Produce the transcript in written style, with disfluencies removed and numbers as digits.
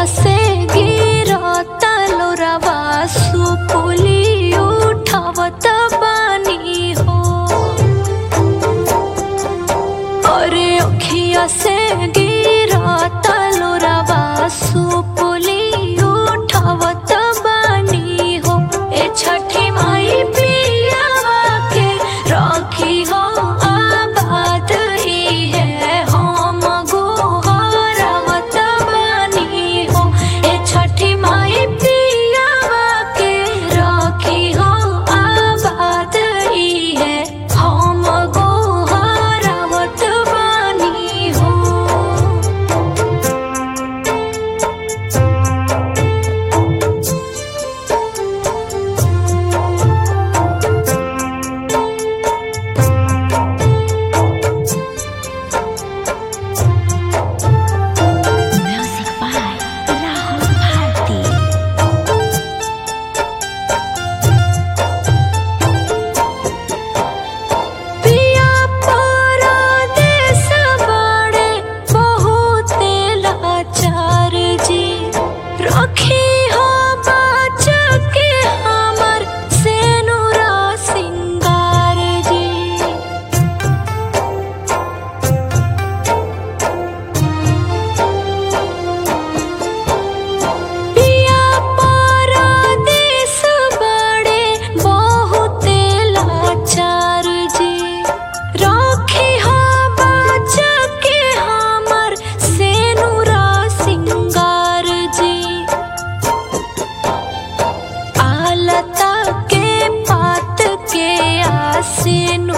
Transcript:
से गिरता लोरावा सुपुली उठावत बानी हो। अरे अखिया से गिरता लोरावा सुपुली उठावत बानी हो। ए छठी माई पियावा के राखी हो आबाद ही है हम गोहरावत बानी हो। ए छठी माई पियावा के राखी हो आबाद ही है हम गोहरावत बानी हो। Music by Rahul Bharti. पिया परदेस बड़े बहुते लाचार जी। रखी हो बाच के हमर सेनुरा सिंगार जी। पिया परदेस बड़े बहुते लाचार जी। राखी हो बाच के हमर सेनुरा सिंगार जी। आलता के पात के आसिन